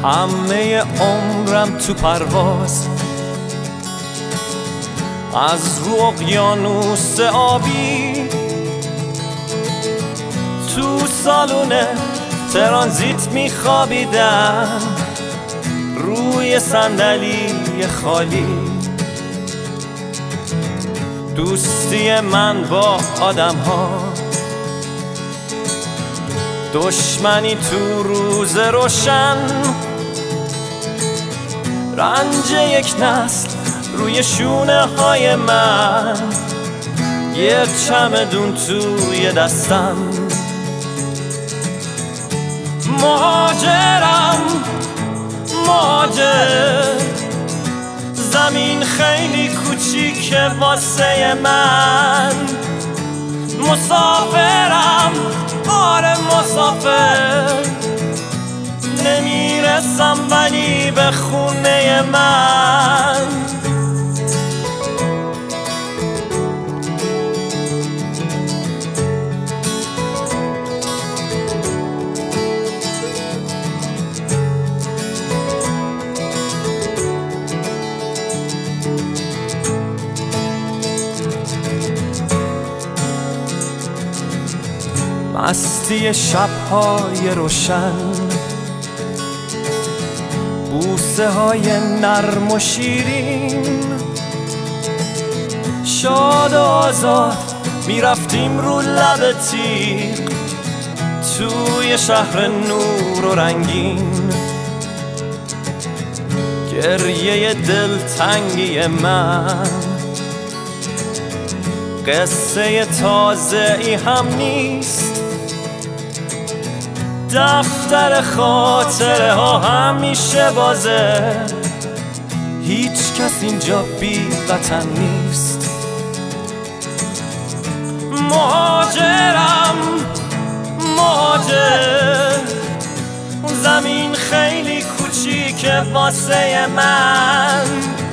همه عمرم تو پرواز، از رو اقیانوس آبی تو سالون ترانزیت میخوابیدم، روی صندلی خالی. دوستی من با آدم ها، دشمنی تو روز روشن، رنج یک نسل روی شونه های من، یک چمدون توی دستم. مهاجرم مهاجر، زمین خیلی کوچیکه واسه من. مسافرم آره مسافر، نمیرسم ولی به خونه من. مستی شب‌های روشن، بوسه های نرم و شیرین، شاد و آزاد میرفتیم رو لب تیغ توی شهر نور و رنگین. گریه دلتنگی من قصه تازه ای هم نیست، دفتر خاطره ها همیشه بازه، هیچ کس اینجا بی وطن نیست. مهاجرم مهاجر، زمین خیلی کوچیکه واسه من.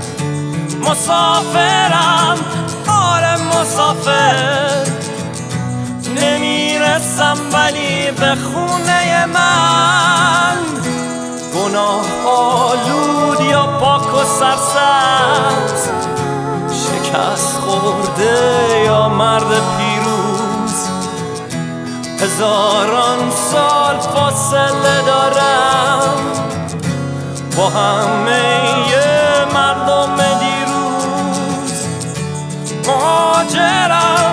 مسافرم آره مسافر، نمیرسم ولی به خونه من. گناه آلود یا پاک و سرسبز، شکست خورده یا مرد پیروز، هزاران سال فاصله دارم با همه مردم دیروز. مهاجرم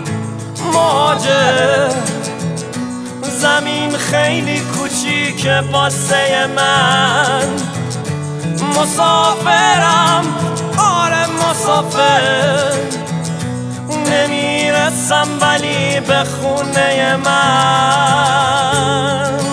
مهاجر، زمین خیلی کوچیکه واسه من. مسافرم آره مسافر، نمیرسم ولی به خونه من.